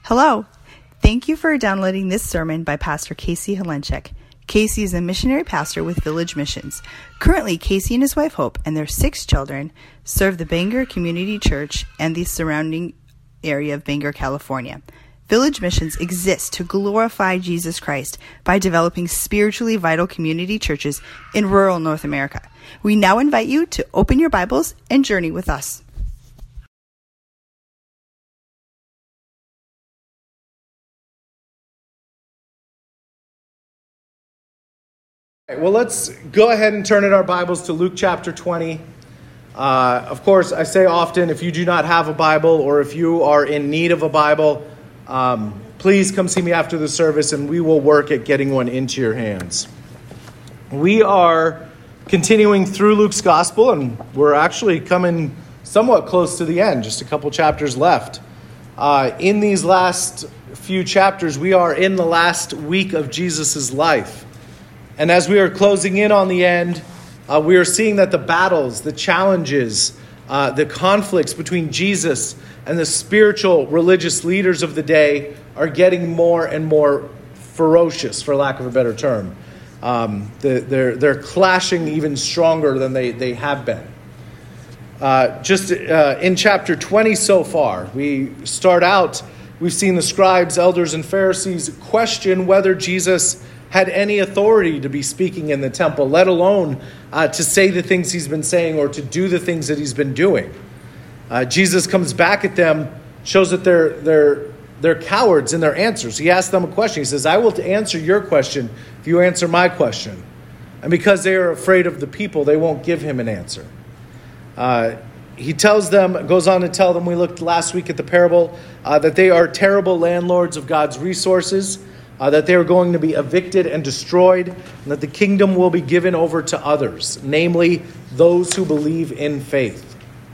Hello. Thank you for downloading this sermon by Pastor Casey Helenchek. Casey is a missionary pastor with Village Missions. Currently, Casey and his wife Hope and their 6 children serve the Bangor Community Church and the surrounding area of Bangor, California. Village Missions exists to glorify Jesus Christ by developing spiritually vital community churches in rural North America. We now invite you to open your Bibles and journey with us. Well, let's go ahead and turn in our Bibles to Luke chapter 20. Of course, I say often, if you do not have a Bible or if you are in need of a Bible, please come see me after the service and we will work at getting one into your hands. We are continuing through Luke's Gospel and we're actually coming somewhat close to the end, just a couple chapters left. In these last few chapters, we are in the last week of Jesus' life. And as we are closing in on the end, we are seeing that the battles, the challenges, the conflicts between Jesus and the spiritual religious leaders of the day are getting more and more ferocious, for lack of a better term. They're clashing even stronger than they have been. In chapter 20 so far, we start out, we've seen the scribes, elders, and Pharisees question whether Jesus had any authority to be speaking in the temple, let alone to say the things he's been saying or to do the things that he's been doing. Jesus comes back at them, shows that they're cowards in their answers. He asks them a question. He says, I will answer your question if you answer my question. And because they are afraid of the people, they won't give him an answer. He tells them, goes on to tell them, we looked last week at the parable, that they are terrible landlords of God's resources, that they are going to be evicted and destroyed, and that the kingdom will be given over to others, namely those who believe in faith.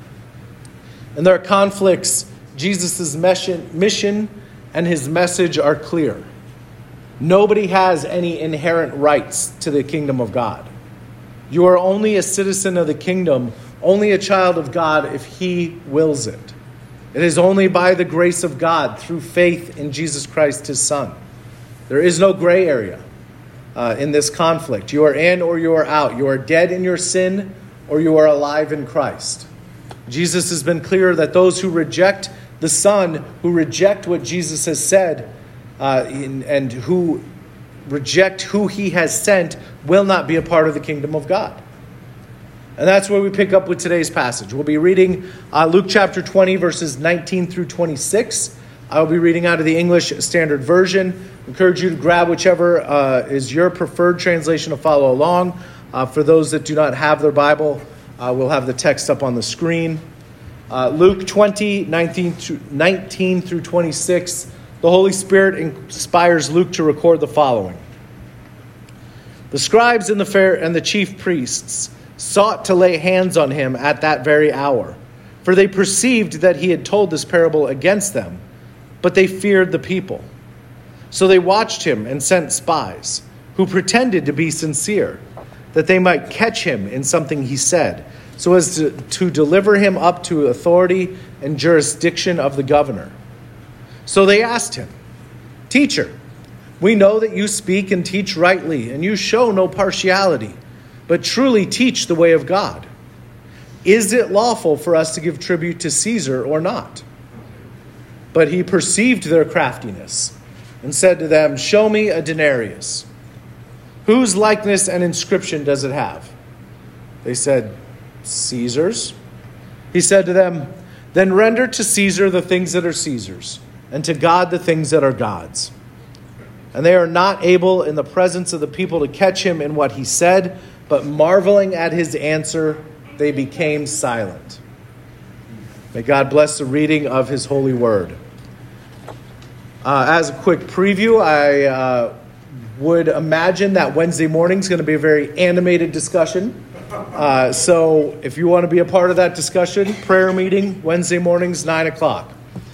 And there are conflicts. Jesus' mission and his message are clear. Nobody has any inherent rights to the kingdom of God. You are only a citizen of the kingdom, only a child of God if he wills it. It is only by the grace of God through faith in Jesus Christ, his Son. There is no gray area in this conflict. You are in or you are out. You are dead in your sin or you are alive in Christ. Jesus has been clear that those who reject the Son, who reject what Jesus has said, and who reject who he has sent, will not be a part of the kingdom of God. And that's where we pick up with today's passage. We'll be reading Luke chapter 20, verses 19 through 26. I'll be reading out of the English Standard Version. I encourage you to grab whichever is your preferred translation to follow along. For those that do not have their Bible, we'll have the text up on the screen. Luke 20, 19 through 26. The Holy Spirit inspires Luke to record the following. The scribes and the chief priests sought to lay hands on him at that very hour, for they perceived that he had told this parable against them, but they feared the people. So they watched him and sent spies, who pretended to be sincere, that they might catch him in something he said, so as to deliver him up to authority and jurisdiction of the governor. So they asked him, Teacher, we know that you speak and teach rightly, and you show no partiality, but truly teach the way of God. Is it lawful for us to give tribute to Caesar or not? But he perceived their craftiness and said to them, Show me a denarius. Whose likeness and inscription does it have? They said, Caesar's. He said to them, Then render to Caesar the things that are Caesar's, and to God the things that are God's. And they are not able in the presence of the people to catch him in what he said, but marveling at his answer, they became silent. May God bless the reading of his holy word. As a quick preview, I would imagine that Wednesday morning is going to be a very animated discussion. So if you want to be a part of that discussion, prayer meeting, Wednesday mornings, 9 o'clock.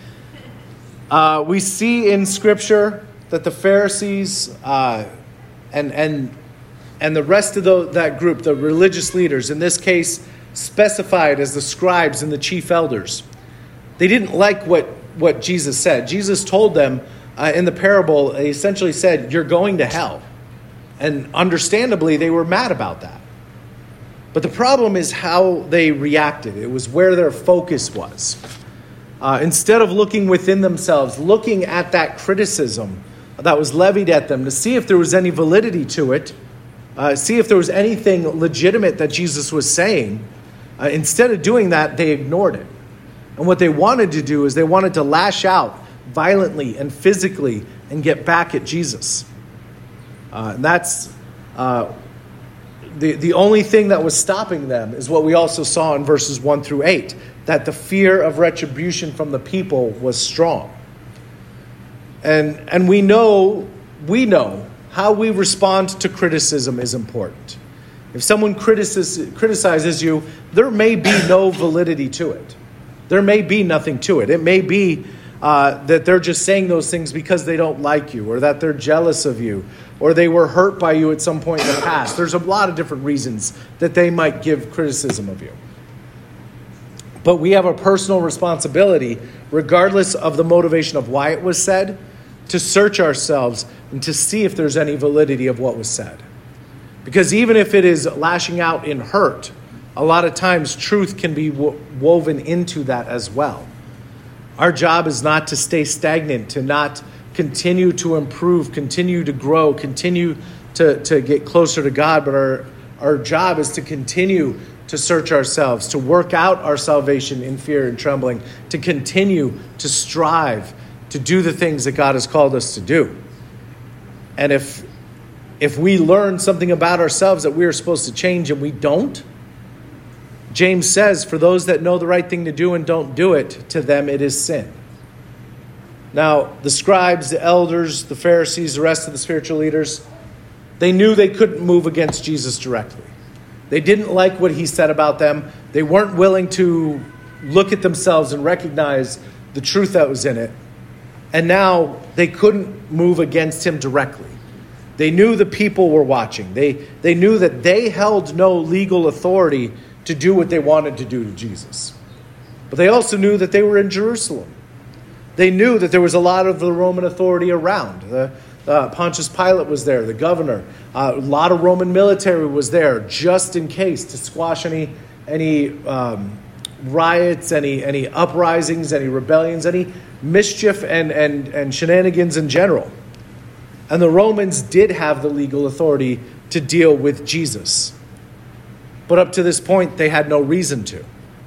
We see in Scripture that the Pharisees and the rest of that group, the religious leaders, in this case specified as the scribes and the chief elders, they didn't like what what Jesus said. Jesus told them in the parable, he essentially said, "You're going to hell." And understandably, they were mad about that. But the problem is how they reacted. It was where their focus was. Instead of looking within themselves, looking at that criticism that was levied at them to see if there was any validity to it, see if there was anything legitimate that Jesus was saying, instead of doing that, they ignored it. And what they wanted to do is they wanted to lash out violently and physically and get back at Jesus. And that's the only thing that was stopping them is what we also saw in verses 1 through 8, that the fear of retribution from the people was strong. And we know how we respond to criticism is important. If someone criticizes you, there may be no validity to it. There may be nothing to it. It may be that they're just saying those things because they don't like you, or that they're jealous of you, or they were hurt by you at some point in the past. There's a lot of different reasons that they might give criticism of you. But we have a personal responsibility, regardless of the motivation of why it was said, to search ourselves and to see if there's any validity of what was said. Because even if it is lashing out in hurt, a lot of times truth can be woven into that as well. Our job is not to stay stagnant, to not continue to improve, continue to grow, continue to get closer to God, but our job is to continue to search ourselves, to work out our salvation in fear and trembling, to continue to strive to do the things that God has called us to do. And if we learn something about ourselves that we are supposed to change and we don't, James says, for those that know the right thing to do and don't do it, to them it is sin. Now, the scribes, the elders, the Pharisees, the rest of the spiritual leaders, they knew they couldn't move against Jesus directly. They didn't like what he said about them. They weren't willing to look at themselves and recognize the truth that was in it. And now they couldn't move against him directly. They knew the people were watching. They knew that they held no legal authority to do what they wanted to do to Jesus. But they also knew that they were in Jerusalem. They knew that there was a lot of the Roman authority around. Pontius Pilate was there, the governor. A lot of Roman military was there just in case to squash any riots, any uprisings, any rebellions, any mischief and shenanigans in general. And the Romans did have the legal authority to deal with Jesus. But up to this point, they had no reason to.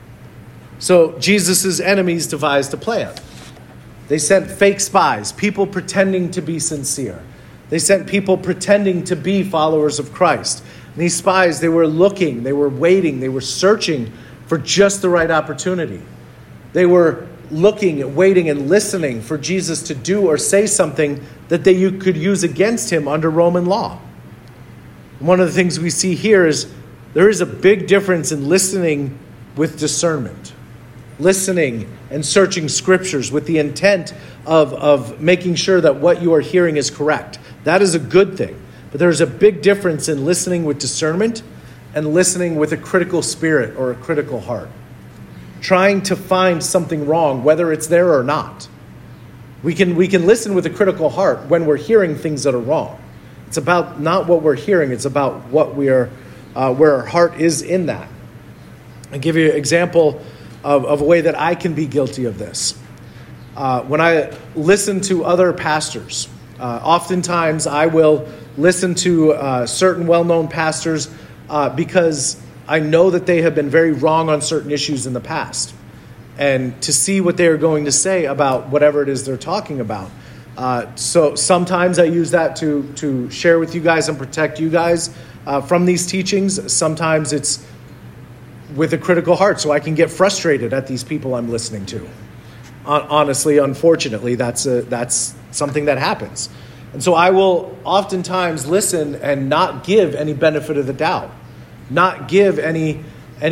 So Jesus' enemies devised a plan. They sent fake spies, people pretending to be sincere. They sent people pretending to be followers of Christ. And these spies, they were looking, they were waiting, they were searching for just the right opportunity. They were looking, waiting, and listening for Jesus to do or say something that they could use against him under Roman law. One of the things we see here is there is a big difference in listening with discernment. Listening and searching scriptures with the intent of making sure that what you are hearing is correct. That is a good thing. But there's a big difference in listening with discernment and listening with a critical spirit or a critical heart. Trying to find something wrong, whether it's there or not. We can listen with a critical heart when we're hearing things that are wrong. It's about not what we're hearing, it's about what we are, where our heart is in that. I'll give you an example of a way that I can be guilty of this. When I listen to other pastors, oftentimes I will listen to certain well-known pastors because I know that they have been very wrong on certain issues in the past. And to see what they are going to say about whatever it is they're talking about. So sometimes I use that to share with you guys and protect you guys from these teachings. Sometimes it's with a critical heart, so I can get frustrated at these people I'm listening to. Honestly, unfortunately, that's something that happens. And so I will oftentimes listen and not give any benefit of the doubt, not give any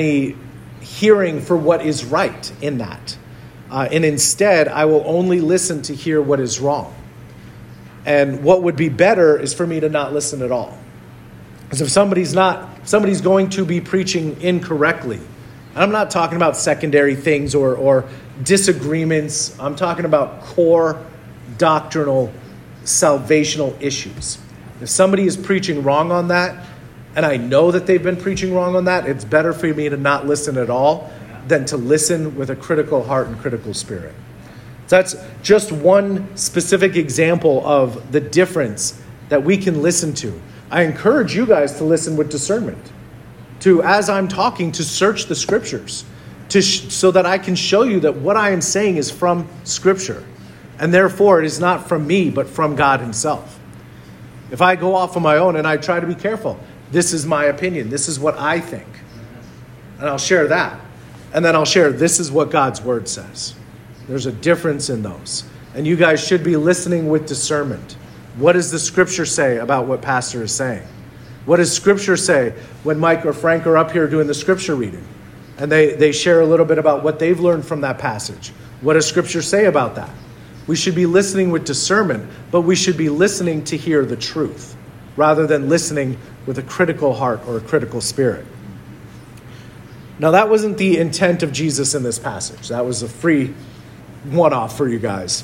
hearing for what is right in that. And instead, I will only listen to hear what is wrong. And what would be better is for me to not listen at all. Because if somebody's going to be preaching incorrectly, And I'm not talking about secondary things or disagreements. I'm talking about core doctrinal salvational issues. If somebody is preaching wrong on that, and I know that they've been preaching wrong on that, it's better for me to not listen at all than to listen with a critical heart and critical spirit. So that's just one specific example of the difference that we can listen to. I encourage you guys to listen with discernment, to, as I'm talking, to search the scriptures, so that I can show you that what I am saying is from scripture. And therefore, it is not from me, but from God himself. If I go off on my own and I try to be careful, this is my opinion. This is what I think. And I'll share that. And then I'll share, this is what God's word says. There's a difference in those. And you guys should be listening with discernment. What does the scripture say about what pastor is saying? What does scripture say when Mike or Frank are up here doing the scripture reading? And they share a little bit about what they've learned from that passage. What does scripture say about that? We should be listening with discernment, but we should be listening to hear the truth rather than listening with a critical heart or a critical spirit. Now, that wasn't the intent of Jesus in this passage. That was a free one-off for you guys.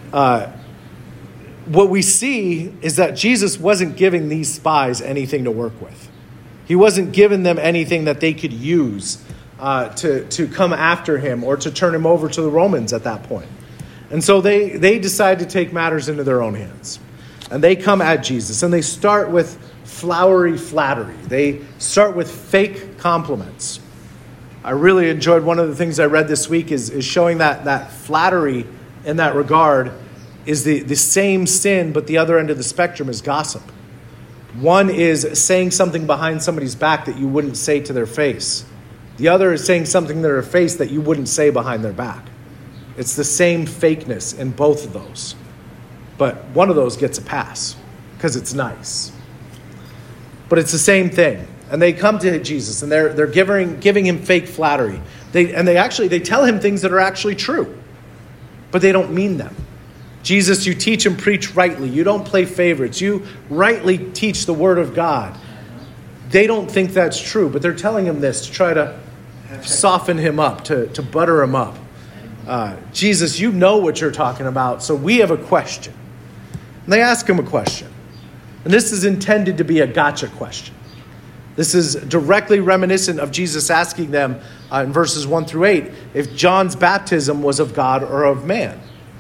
What we see is that Jesus wasn't giving these spies anything to work with. He wasn't giving them anything that they could use to come after him or to turn him over to the Romans at that point. And so they decide to take matters into their own hands. And they come at Jesus, and they start with flowery flattery. They start with fake compliments. I really enjoyed one of the things I read this week is showing that flattery in that regard is the same sin, but the other end of the spectrum is gossip. One is saying something behind somebody's back that you wouldn't say to their face. The other is saying something to their face that you wouldn't say behind their back. It's the same fakeness in both of those. But one of those gets a pass because it's nice. But it's the same thing. And they come to Jesus and they're giving him fake flattery. They tell him things that are actually true, but they don't mean them. Jesus, you teach and preach rightly. You don't play favorites. You rightly teach the word of God. They don't think that's true, but they're telling him this to try to soften him up, to butter him up. Jesus, you know what you're talking about, so we have a question. And they ask him a question. And this is intended to be a gotcha question. This is directly reminiscent of Jesus asking them in verses 1 through 8 if John's baptism was of God or of man.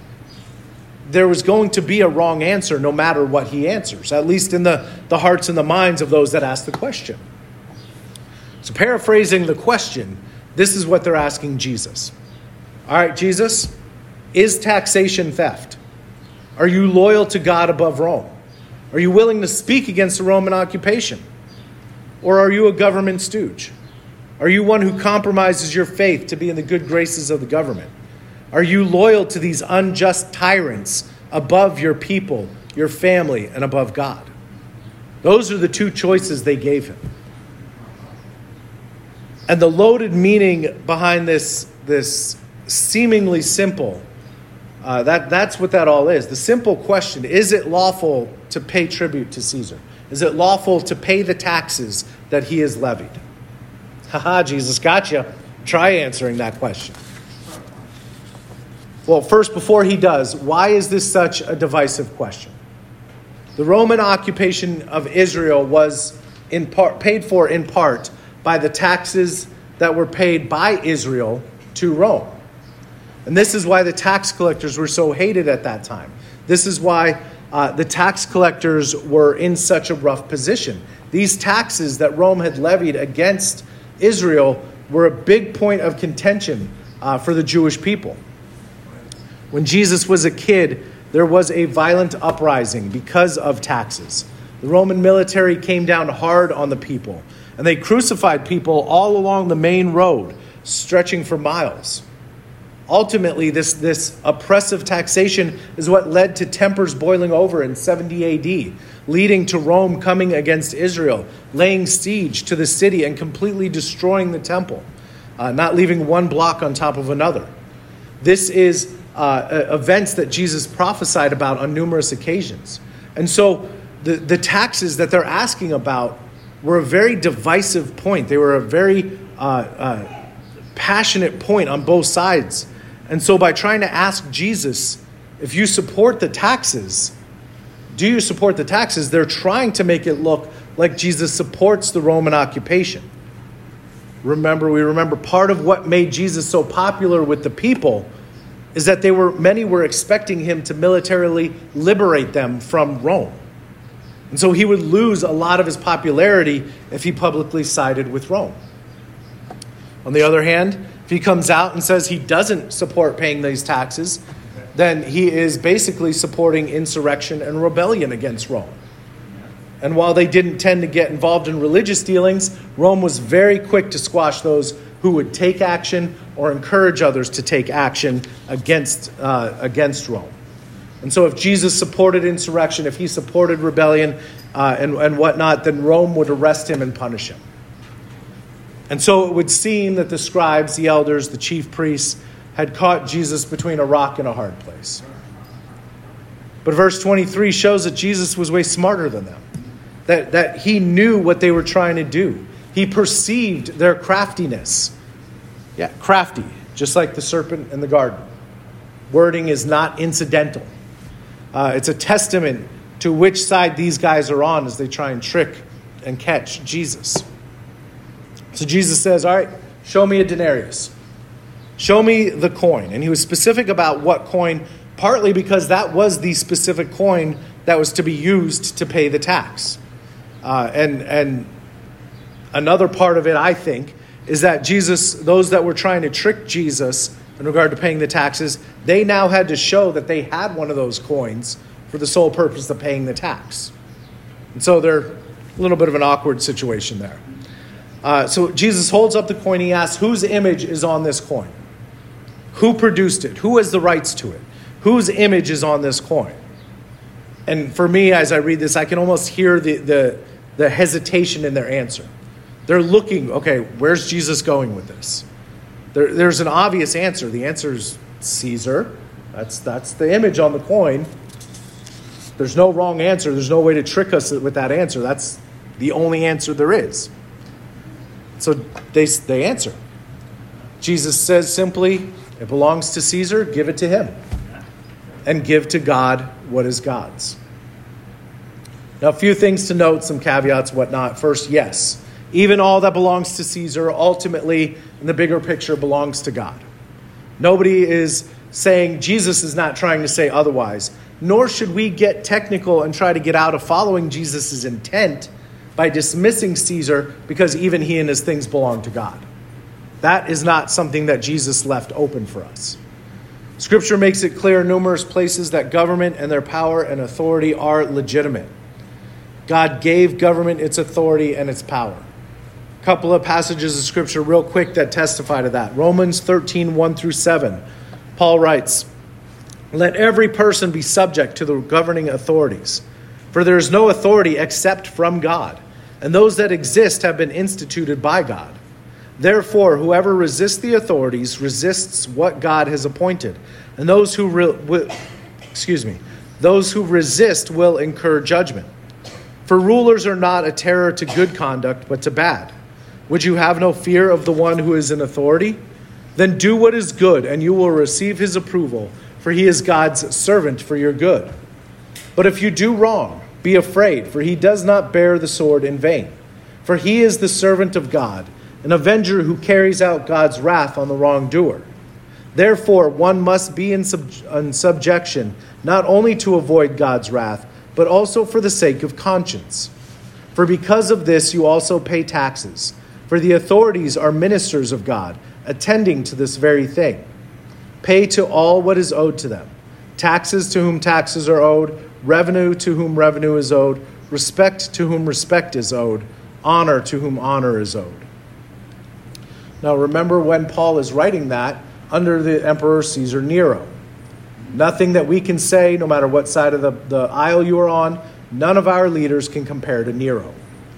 There was going to be a wrong answer no matter what he answers, at least in the hearts and the minds of those that ask the question. So paraphrasing the question, this is what they're asking Jesus. All right, Jesus, is taxation theft? Are you loyal to God above Rome? Are you willing to speak against the Roman occupation? Or are you a government stooge? Are you one who compromises your faith to be in the good graces of the government? Are you loyal to these unjust tyrants above your people, your family, and above God? Those are the two choices they gave him. And the loaded meaning behind this seemingly simple, that's what that all is. The simple question, is it lawful to pay tribute to Caesar? Is it lawful to pay the taxes that he has levied? Haha, Jesus got you. Try answering that question. Well, first, before he does, why is this such a divisive question? The Roman occupation of Israel was paid for in part by the taxes that were paid by Israel to Rome. And this is why the tax collectors were so hated at that time. This is why the tax collectors were in such a rough position. These taxes that Rome had levied against Israel were a big point of contention for the Jewish people. When Jesus was a kid, there was a violent uprising because of taxes. The Roman military came down hard on the people, and they crucified people all along the main road, stretching for miles. Ultimately, this oppressive taxation is what led to tempers boiling over in 70 AD, leading to Rome coming against Israel, laying siege to the city and completely destroying the temple, not leaving one block on top of another. This is events that Jesus prophesied about on numerous occasions. And so the taxes that they're asking about were a very divisive point. They were a very passionate point on both sides. And so by trying to ask Jesus, if you support the taxes, do you support the taxes? They're trying to make it look like Jesus supports the Roman occupation. We remember part of what made Jesus so popular with the people is that many were expecting him to militarily liberate them from Rome. And so he would lose a lot of his popularity if he publicly sided with Rome. On the other hand, if he comes out and says he doesn't support paying these taxes, then he is basically supporting insurrection and rebellion against Rome. And while they didn't tend to get involved in religious dealings, Rome was very quick to squash those who would take action or encourage others to take action against Rome. And so if Jesus supported insurrection, if he supported rebellion and whatnot, then Rome would arrest him and punish him. And so it would seem that the scribes, the elders, the chief priests had caught Jesus between a rock and a hard place. But verse 23 shows that Jesus was way smarter than them. That he knew what they were trying to do. He perceived their craftiness. Yeah, crafty, just like the serpent in the garden. Wording is not incidental. It's a testament to which side these guys are on as they try and trick and catch Jesus. So Jesus says, all right, show me a denarius. Show me the coin. And he was specific about what coin, partly because that was the specific coin that was to be used to pay the tax. And another part of it, I think, is that those that were trying to trick Jesus in regard to paying the taxes, they now had to show that they had one of those coins for the sole purpose of paying the tax. And so they're a little bit of an awkward situation there. So Jesus holds up the coin. He asks, whose image is on this coin? Who produced it? Who has the rights to it? Whose image is on this coin? And for me, as I read this, I can almost hear the hesitation in their answer. They're looking, okay, where's Jesus going with this? There's an obvious answer. The answer is Caesar. That's the image on the coin. There's no wrong answer. There's no way to trick us with that answer. That's the only answer there is. So they answer. Jesus says simply, it belongs to Caesar, give it to him. And give to God what is God's. Now, a few things to note, some caveats, whatnot. First, yes, even all that belongs to Caesar ultimately, in the bigger picture, belongs to God. Nobody is saying, Jesus is not trying to say otherwise, nor should we get technical and try to get out of following Jesus' intent by dismissing Caesar because even he and his things belong to God. That is not something that Jesus left open for us. Scripture makes it clear in numerous places that government and their power and authority are legitimate. God gave government its authority and its power. A couple of passages of Scripture real quick that testify to that. Romans 13, 1-7. Paul writes, let every person be subject to the governing authorities, for there is no authority except from God, and those that exist have been instituted by God. Therefore, whoever resists the authorities resists what God has appointed, and those who resist will incur judgment. For rulers are not a terror to good conduct, but to bad. Would you have no fear of the one who is in authority? Then do what is good, and you will receive his approval, for he is God's servant for your good. But if you do wrong, be afraid, for he does not bear the sword in vain. For he is the servant of God, an avenger who carries out God's wrath on the wrongdoer. Therefore, one must be in subjection, not only to avoid God's wrath, but also for the sake of conscience. For because of this you also pay taxes, for the authorities are ministers of God, attending to this very thing. Pay to all what is owed to them, taxes to whom taxes are owed, revenue to whom revenue is owed, respect to whom respect is owed, honor to whom honor is owed. Now remember when Paul is writing that under the Emperor Caesar Nero. Nothing that we can say, no matter what side of the aisle you are on, none of our leaders can compare to Nero.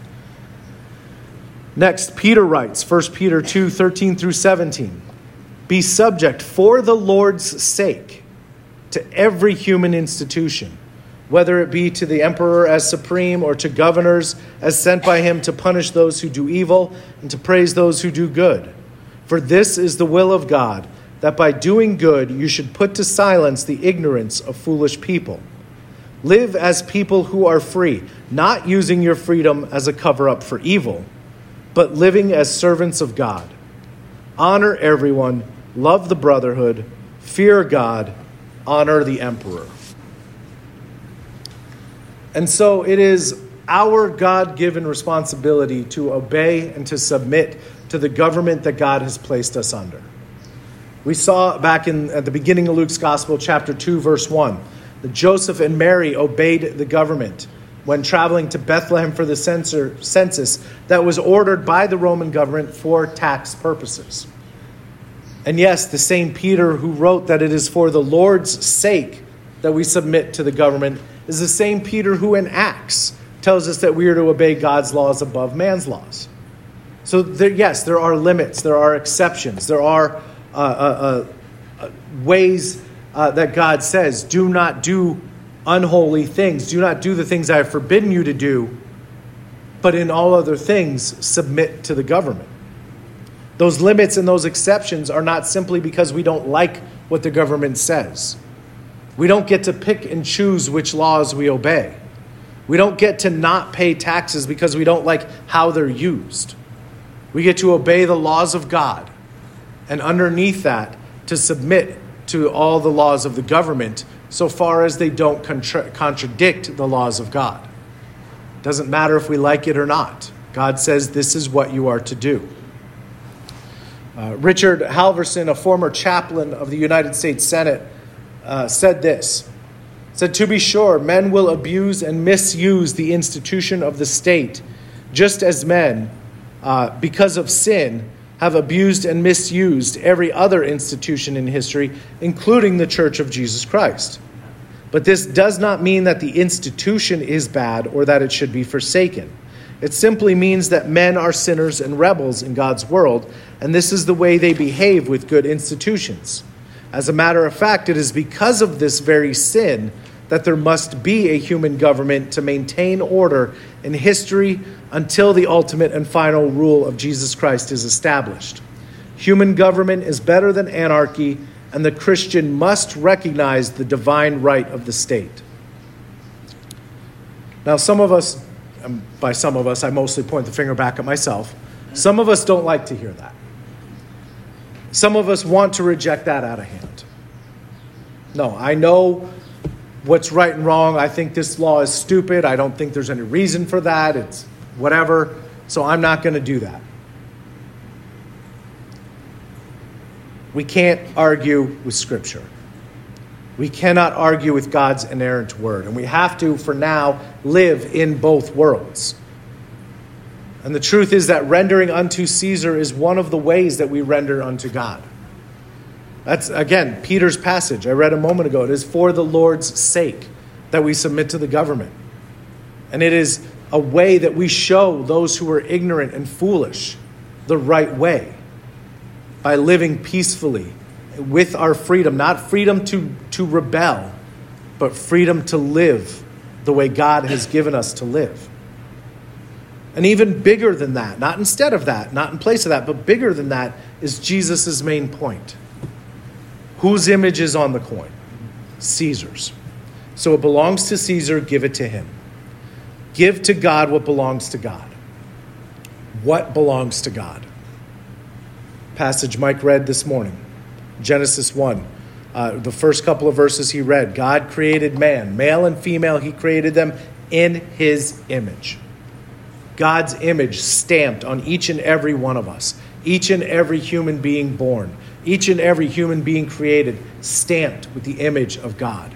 Next, Peter writes, 1 Peter 2, 13-17. Be subject for the Lord's sake to every human institution, whether it be to the emperor as supreme or to governors as sent by him to punish those who do evil and to praise those who do good. For this is the will of God, that by doing good you should put to silence the ignorance of foolish people. Live as people who are free, not using your freedom as a cover-up for evil, but living as servants of God. Honor everyone, love the brotherhood, fear God, honor the emperor. And so it is our God-given responsibility to obey and to submit to the government that God has placed us under. We saw back at the beginning of Luke's Gospel, chapter 2, verse 1, that Joseph and Mary obeyed the government when traveling to Bethlehem for the census that was ordered by the Roman government for tax purposes. And yes, the same Peter who wrote that it is for the Lord's sake that we submit to the government is the same Peter who in Acts tells us that we are to obey God's laws above man's laws. So there are limits, there are exceptions, there are ways that God says, do not do unholy things, do not do the things I have forbidden you to do, but in all other things, submit to the government. Those limits and those exceptions are not simply because we don't like what the government says. We don't get to pick and choose which laws we obey. We don't get to not pay taxes because we don't like how they're used. We get to obey the laws of God, and underneath that, to submit to all the laws of the government so far as they don't contradict the laws of God. It doesn't matter if we like it or not. God says this is what you are to do. Richard Halverson, a former chaplain of the United States Senate, said this. Said, to be sure, men will abuse and misuse the institution of the state, just as men, because of sin, have abused and misused every other institution in history, including the Church of Jesus Christ. But this does not mean that the institution is bad or that it should be forsaken. It simply means that men are sinners and rebels in God's world, and this is the way they behave with good institutions. As a matter of fact, it is because of this very sin that there must be a human government to maintain order in history until the ultimate and final rule of Jesus Christ is established. Human government is better than anarchy, and the Christian must recognize the divine right of the state. Now, some of us, by some of us, I mostly point the finger back at myself. Some of us don't like to hear that. Some of us want to reject that out of hand. No, I know what's right and wrong. I think this law is stupid. I don't think there's any reason for that. It's whatever. So I'm not going to do that. We can't argue with Scripture. We cannot argue with God's inerrant word. And we have to, for now, live in both worlds. And the truth is that rendering unto Caesar is one of the ways that we render unto God. That's, again, Peter's passage I read a moment ago. It is for the Lord's sake that we submit to the government. And it is a way that we show those who are ignorant and foolish the right way by living peacefully with our freedom. Not freedom to rebel, but freedom to live the way God has given us to live. And even bigger than that, not instead of that, not in place of that, but bigger than that is Jesus' main point. Whose image is on the coin? Caesar's. So it belongs to Caesar, give it to him. Give to God what belongs to God. What belongs to God? Passage Mike read this morning, Genesis 1. The first couple of verses he read, God created man, male and female, he created them in his image. God's image stamped on each and every one of us, each and every human being born, each and every human being created, stamped with the image of God.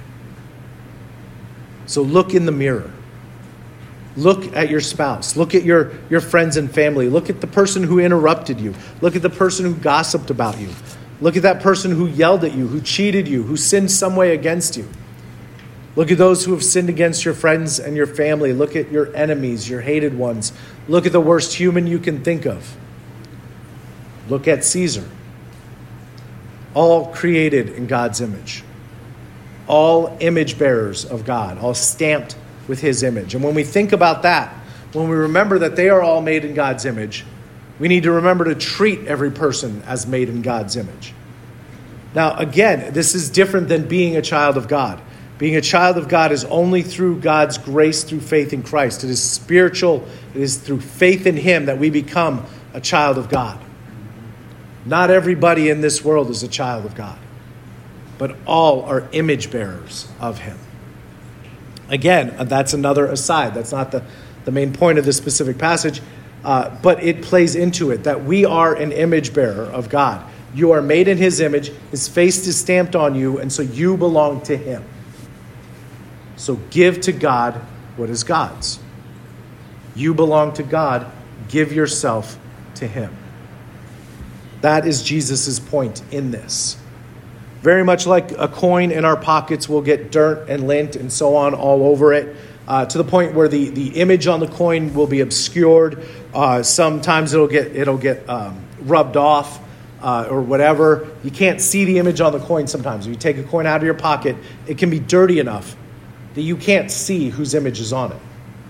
So look in the mirror. Look at your spouse. Look at your friends and family. Look at the person who interrupted you. Look at the person who gossiped about you. Look at that person who yelled at you, who cheated you, who sinned some way against you. Look at those who have sinned against your friends and your family. Look at your enemies, your hated ones. Look at the worst human you can think of. Look at Caesar. All created in God's image. All image bearers of God. All stamped with his image. And when we think about that, when we remember that they are all made in God's image, We need to remember to treat every person as made in God's image. Now, again, this is different than being a child of God. Being a child of God is only through God's grace through faith in Christ. It is spiritual. It is through faith in him that we become a child of God. Not everybody in this world is a child of God, but all are image bearers of him. Again, that's another aside. That's not the main point of this specific passage, but it plays into it that we are an image bearer of God. You are made in his image. His face is stamped on you, and so you belong to him. So give to God what is God's. You belong to God. Give yourself to him. That is Jesus' point in this. Very much like a coin in our pockets will get dirt and lint and so on all over it, to the point where the image on the coin will be obscured. Sometimes it'll get rubbed off or whatever. You can't see the image on the coin sometimes. If you take a coin out of your pocket, it can be dirty enough that you can't see whose image is on it.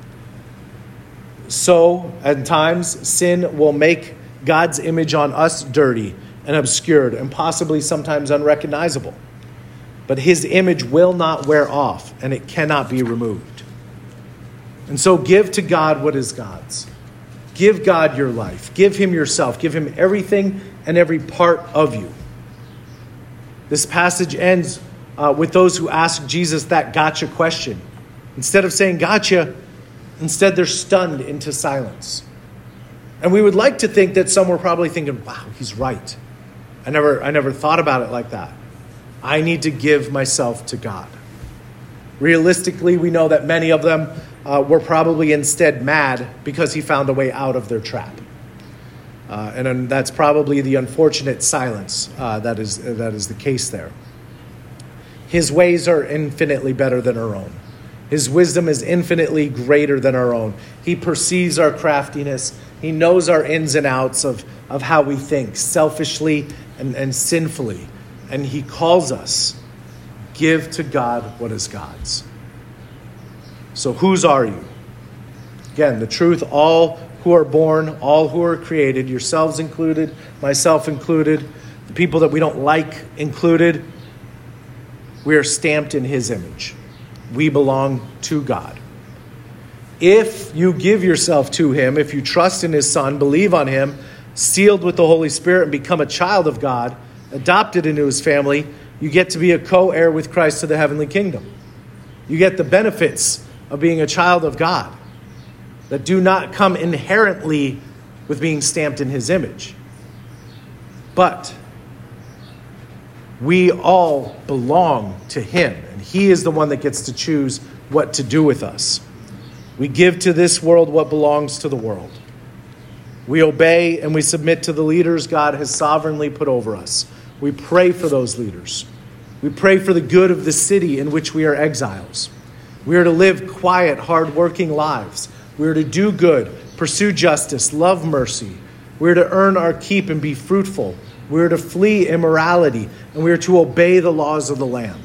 So, at times, sin will make God's image on us dirty and obscured and possibly sometimes unrecognizable. But his image will not wear off, and it cannot be removed. And so give to God what is God's. Give God your life. Give him yourself. Give him everything and every part of you. This passage ends with those who ask Jesus that gotcha question. Instead of saying gotcha, instead they're stunned into silence. And we would like to think that some were probably thinking, wow, he's right. I never thought about it like that. I need to give myself to God. Realistically, we know that many of them were probably instead mad because he found a way out of their trap. And that's probably the unfortunate silence that is the case there. His ways are infinitely better than our own. His wisdom is infinitely greater than our own. He perceives our craftiness. He knows our ins and outs of how we think, selfishly and sinfully. And he calls us, give to God what is God's. So whose are you? Again, the truth, all who are born, all who are created, yourselves included, myself included, the people that we don't like included, we are stamped in his image. We belong to God. If you give yourself to him, if you trust in his Son, believe on him, sealed with the Holy Spirit, and become a child of God, adopted into his family, you get to be a co-heir with Christ to the heavenly kingdom. You get the benefits of being a child of God that do not come inherently with being stamped in his image. But we all belong to him, and he is the one that gets to choose what to do with us. We give to this world what belongs to the world. We obey and we submit to the leaders God has sovereignly put over us. We pray for those leaders. We pray for the good of the city in which we are exiles. We are to live quiet, hard-working lives. We are to do good, pursue justice, love mercy. We are to earn our keep and be fruitful. We are to flee immorality, and we are to obey the laws of the land.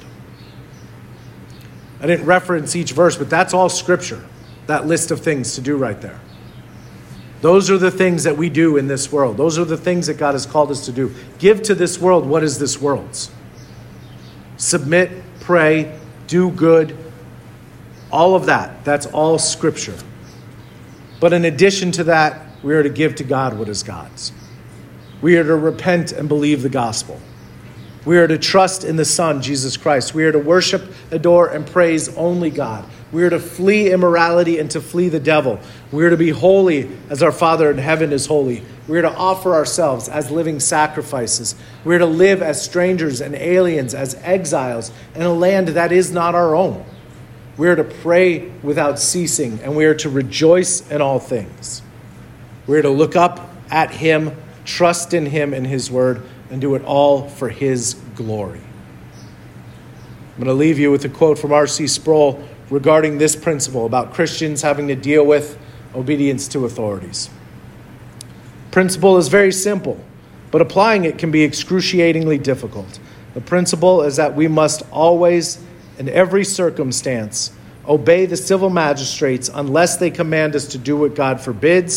I didn't reference each verse, but that's all Scripture, that list of things to do right there. Those are the things that we do in this world. Those are the things that God has called us to do. Give to this world what is this world's. Submit, pray, do good. All of that. That's all Scripture. But in addition to that, we are to give to God what is God's. We are to repent and believe the gospel. We are to trust in the Son, Jesus Christ. We are to worship, adore, and praise only God. We are to flee immorality and to flee the devil. We are to be holy as our Father in heaven is holy. We are to offer ourselves as living sacrifices. We are to live as strangers and aliens, as exiles in a land that is not our own. We are to pray without ceasing, and we are to rejoice in all things. We are to look up at him, trust in him and his word, and do it all for his glory. I'm going to leave you with a quote from R.C. Sproul regarding this principle about Christians having to deal with obedience to authorities. Principle is very simple, but applying it can be excruciatingly difficult. The principle is that we must always, in every circumstance, obey the civil magistrates unless they command us to do what God forbids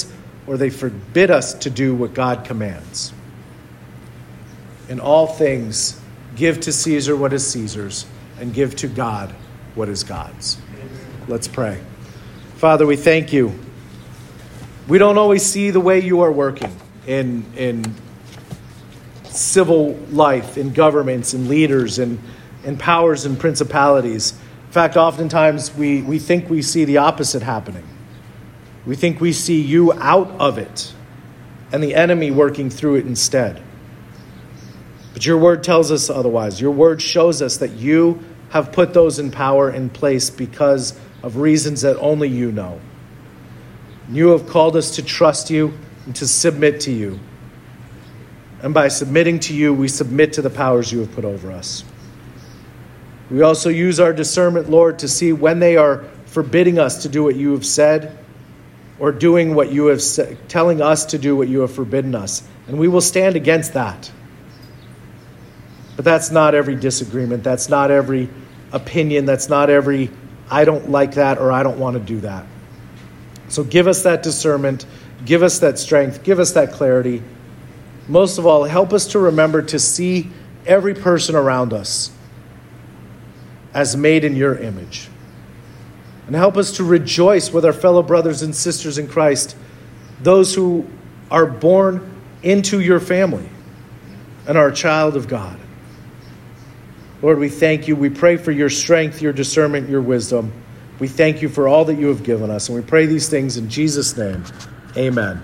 or they forbid us to do what God commands. In all things, give to Caesar what is Caesar's, and give to God what is God's. Let's pray. Father, we thank you. We don't always see the way you are working in civil life, in governments, in leaders, in powers and principalities. In fact, oftentimes we think we see the opposite happening. We think we see you out of it and the enemy working through it instead. But your word tells us otherwise. Your word shows us that you have put those in power in place because of reasons that only you know. You have called us to trust you and to submit to you. And by submitting to you, we submit to the powers you have put over us. We also use our discernment, Lord, to see when they are forbidding us to do what you have said, or doing what you have said, telling us to do what you have forbidden us. And we will stand against that. But that's not every disagreement. That's not every opinion. That's not every, I don't like that, or I don't want to do that. So give us that discernment. Give us that strength. Give us that clarity. Most of all, help us to remember to see every person around us as made in your image. And help us to rejoice with our fellow brothers and sisters in Christ, those who are born into your family and are a child of God. Lord, we thank you. We pray for your strength, your discernment, your wisdom. We thank you for all that you have given us. And we pray these things in Jesus' name. Amen.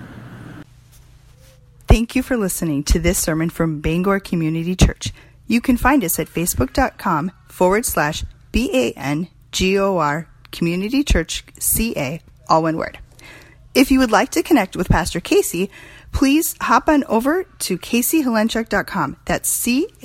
Thank you for listening to this sermon from Bangor Community Church. You can find us at facebook.com/BANGOR Community Church CA, all one word. If you would like to connect with Pastor Casey, please hop on over to CaseyHolenchuk.com. That's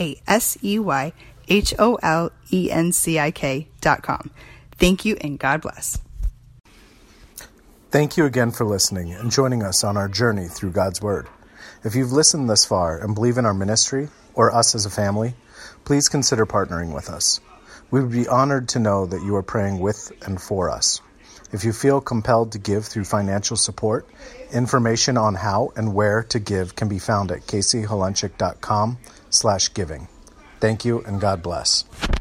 CaseyHolenchik.com. Thank you and God bless. Thank you again for listening and joining us on our journey through God's Word. If you've listened thus far and believe in our ministry or us as a family, please consider partnering with us. We would be honored to know that you are praying with and for us. If you feel compelled to give through financial support, information on how and where to give can be found at CaseyHolenchuk.com/giving. Thank you and God bless.